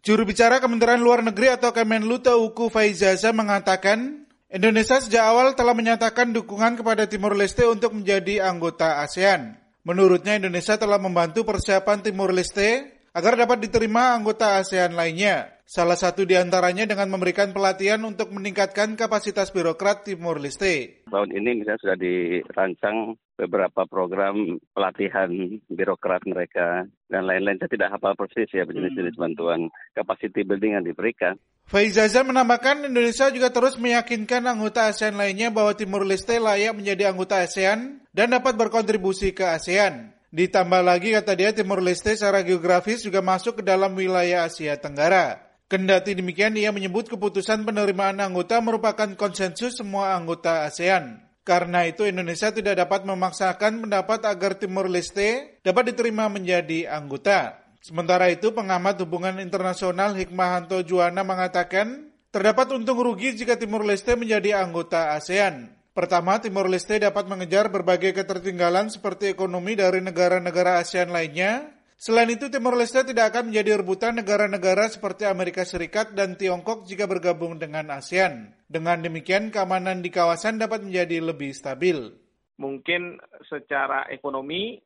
Juru bicara Kementerian Luar Negeri atau Kemenlu Teuku Faizasyah mengatakan, Indonesia sejak awal telah menyatakan dukungan kepada Timor Leste untuk menjadi anggota ASEAN. Menurutnya Indonesia telah membantu persiapan Timor Leste agar dapat diterima anggota ASEAN lainnya. Salah satu di antaranya dengan memberikan pelatihan untuk meningkatkan kapasitas birokrat Timor Leste. Tahun ini misalnya sudah dirancang beberapa program pelatihan birokrat mereka dan lain-lain. Saya tidak hafal persis ya jenis-jenis bantuan capacity building yang diberikan. Faizasyah menambahkan Indonesia juga terus meyakinkan anggota ASEAN lainnya bahwa Timor Leste layak menjadi anggota ASEAN dan dapat berkontribusi ke ASEAN. Ditambah lagi kata dia Timor Leste secara geografis juga masuk ke dalam wilayah Asia Tenggara. Kendati demikian ia menyebut keputusan penerimaan anggota merupakan konsensus semua anggota ASEAN. Karena itu Indonesia tidak dapat memaksakan pendapat agar Timor Leste dapat diterima menjadi anggota. Sementara itu pengamat hubungan internasional Hikmahanto Juwana mengatakan terdapat untung rugi jika Timor Leste menjadi anggota ASEAN. Pertama, Timor Leste dapat mengejar berbagai ketertinggalan seperti ekonomi dari negara-negara ASEAN lainnya. Selain itu, Timor Leste tidak akan menjadi rebutan negara-negara seperti Amerika Serikat dan Tiongkok jika bergabung dengan ASEAN. Dengan demikian, keamanan di kawasan dapat menjadi lebih stabil. Mungkin secara ekonomi,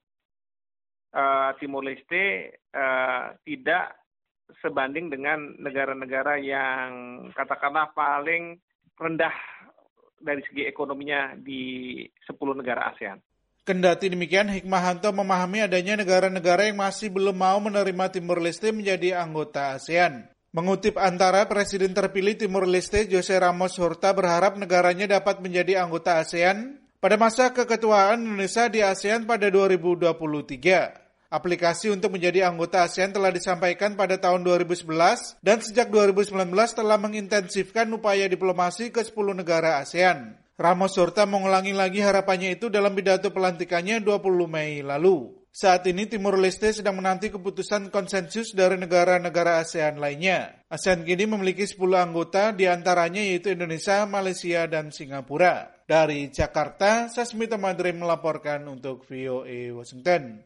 Timor Leste tidak sebanding dengan negara-negara yang katakanlah paling rendah dari segi ekonominya di 10 negara ASEAN. Kendati demikian, Hikmahanto memahami adanya negara-negara yang masih belum mau menerima Timor Leste menjadi anggota ASEAN. Mengutip antara Presiden terpilih Timor Leste José Ramos Horta berharap negaranya dapat menjadi anggota ASEAN pada masa keketuaan Indonesia di ASEAN pada 2023. Aplikasi untuk menjadi anggota ASEAN telah disampaikan pada tahun 2011 dan sejak 2019 telah mengintensifkan upaya diplomasi ke 10 negara ASEAN. Ramos Horta mengulangi lagi harapannya itu dalam pidato pelantikannya 20 Mei lalu. Saat ini Timor Leste sedang menanti keputusan konsensus dari negara-negara ASEAN lainnya. ASEAN kini memiliki 10 anggota, di antaranya yaitu Indonesia, Malaysia, dan Singapura. Dari Jakarta, Sasmita Madre melaporkan untuk VOA Washington.